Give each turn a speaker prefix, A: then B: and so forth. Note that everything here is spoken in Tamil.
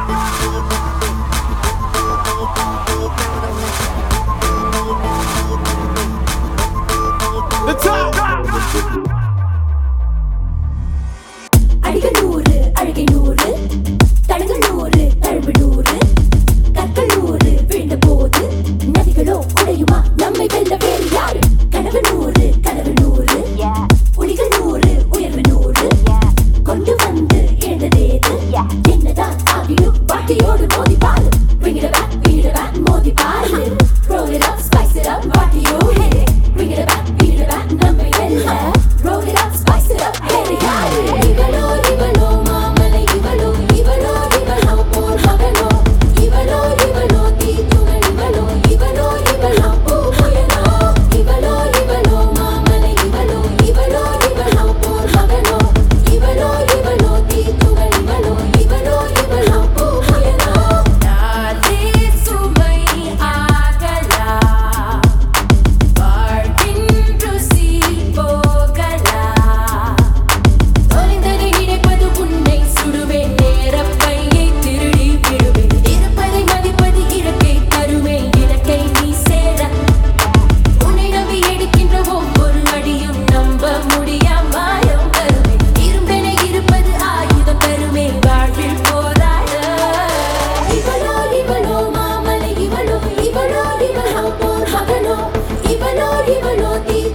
A: அடிகள் நூறு அழகை நூறு தடங்கள் நூறு தழும்பு நூறு கற்கள் நூறு விழுந்த போது நதிகளோ உடையுமா நம்மை வெல்ல வேறு யாரு கனவு நூறு ஒளிகள் நூறு உயர்வு நூறு கொண்டு வந்து இழந்ததேது என்னதான் ஆகியும் பாட்டியோடு மோதி பாரு bring it back மோதி பாரு roll it up spice it up பாட்டியோடு bring it back நம்மை வெல்ல roll it up spice it up வேறு யாரு இவளோ மாமலை இவளோ போர் மகனோ இவளோ தீத்துகள் இவளோ பூ புயலோ இவளோ மாமலை இவளோ போர் மகனோ இவளோ தீத்துகள் இவளோ பூ புயலோ நாதே சுமை ஆகலா வாழ்கின்ற சி போகலா தொலைந்ததை நினைப்பது உன்னை சுடுவேன் நேரப்பையை திருடி விடுவேன் இருப்பதை மதிப்பது இலக்கை தருவேன் இலக்கை நீ சேர உன்னை நம்பி எடுக்கின்ற ஒவ்வொரு அடியும் நம்ப முடியாமாயம் தருவேன் இரும்பென இருப்பது ஆயுதம் தருமே வாழ்வில் போராட இவளோ மாமலை இவளோ போர் மகனோ இவளோ தீ